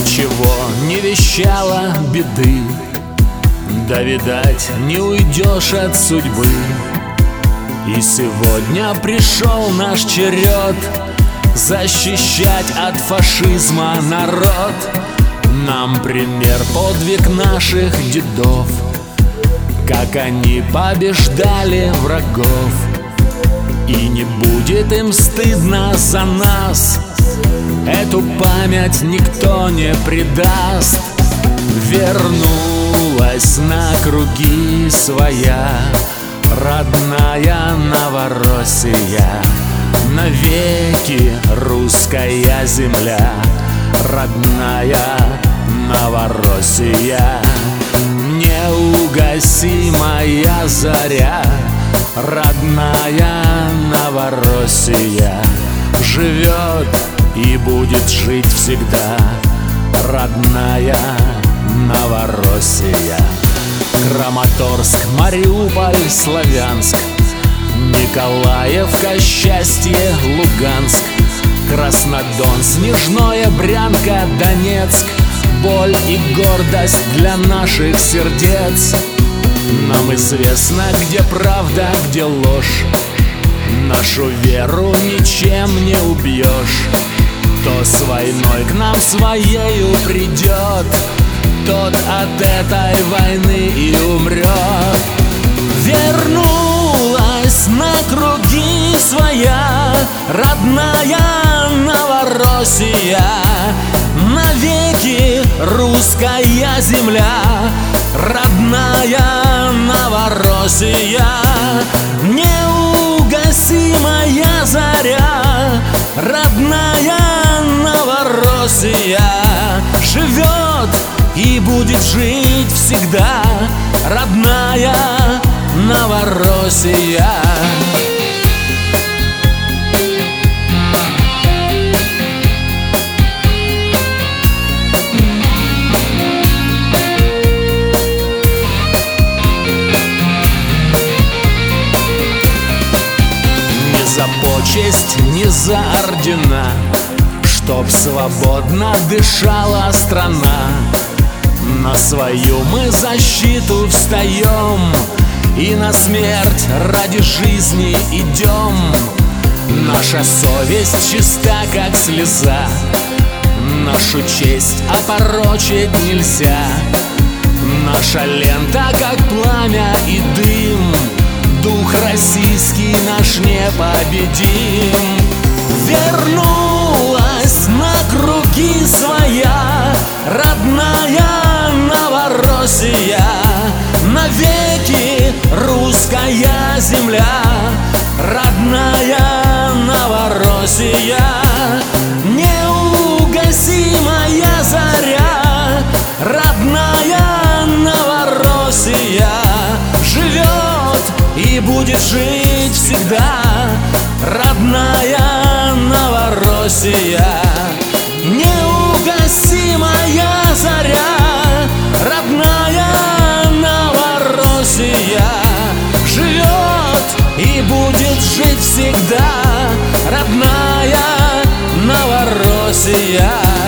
ничего не вещало беды, да, видать, не уйдешь от судьбы. И сегодня пришел наш черед защищать от фашизма народ. Нам пример подвиг наших дедов, как они побеждали врагов. И не будет им стыдно за нас, эту память никто не предаст. Вернулась на круги своя родная Новороссия, навеки русская земля, родная Новороссия. Неугасимая заря, родная Новороссия, живет и будет жить всегда, родная Новороссия. Краматорск, Мариуполь, Славянск, Николаевка, Счастье, Луганск, Краснодон, Снежное, Брянка, Донецк, боль и гордость для наших сердец. Нам известно, где правда, где ложь, нашу веру ничем не убьешь. Кто с войной к нам своею придет, тот от этой войны и умрет. Вернулась на круги своя родная Новороссия, навеки русская земля, родная Новороссия. Неугасимая заря, родная Новороссия, живет и будет жить всегда, родная Новороссия. Не за почесть, не за ордена, чтоб свободно дышала страна. На свою мы защиту встаем и на смерть ради жизни идем. Наша совесть чиста, как слеза, нашу честь опорочить нельзя. Наша лента, как пламя и дым, дух российский наш непобедим. Вернулась на круги своя родная Новороссия, навеки русская земля, родная Новороссия. Неугасимая заря, родная Новороссия, живет и будет жить всегда, родная Новороссия. Неугасимая заря, родная Новороссия, живет и будет жить всегда, родная Новороссия.